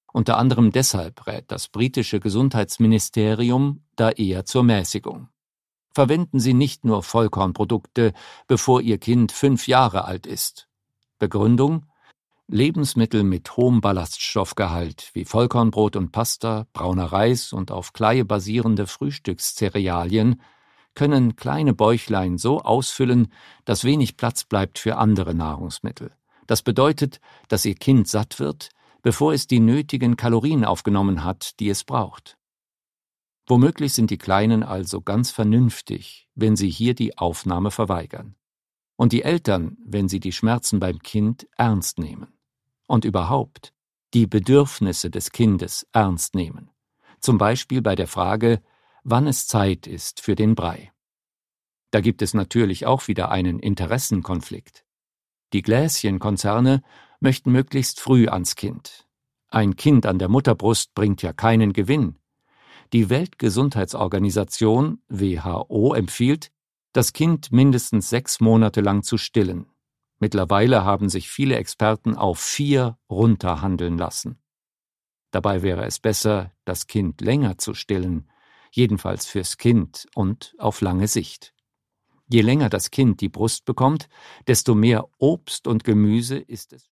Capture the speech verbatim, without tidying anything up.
Unter anderem deshalb rät das britische Gesundheitsministerium da eher zur Mäßigung. Verwenden Sie nicht nur Vollkornprodukte, bevor Ihr Kind fünf Jahre alt ist. Begründung: Lebensmittel mit hohem Ballaststoffgehalt wie Vollkornbrot und Pasta, brauner Reis und auf Kleie basierende Frühstückszerealien können kleine Bäuchlein so ausfüllen, dass wenig Platz bleibt für andere Nahrungsmittel. Das bedeutet, dass Ihr Kind satt wird, bevor es die nötigen Kalorien aufgenommen hat, die es braucht. Womöglich sind die Kleinen also ganz vernünftig, wenn sie hier die Aufnahme verweigern. Und die Eltern, wenn sie die Schmerzen beim Kind ernst nehmen. Und überhaupt die Bedürfnisse des Kindes ernst nehmen. Zum Beispiel bei der Frage, wann es Zeit ist für den Brei. Da gibt es natürlich auch wieder einen Interessenkonflikt. Die Gläschenkonzerne möchten möglichst früh ans Kind. Ein Kind an der Mutterbrust bringt ja keinen Gewinn. Die Weltgesundheitsorganisation W H O empfiehlt, das Kind mindestens sechs Monate lang zu stillen. Mittlerweile haben sich viele Experten auf vier runterhandeln lassen. Dabei wäre es besser, das Kind länger zu stillen, jedenfalls fürs Kind und auf lange Sicht. Je länger das Kind die Brust bekommt, desto mehr Obst und Gemüse ist es.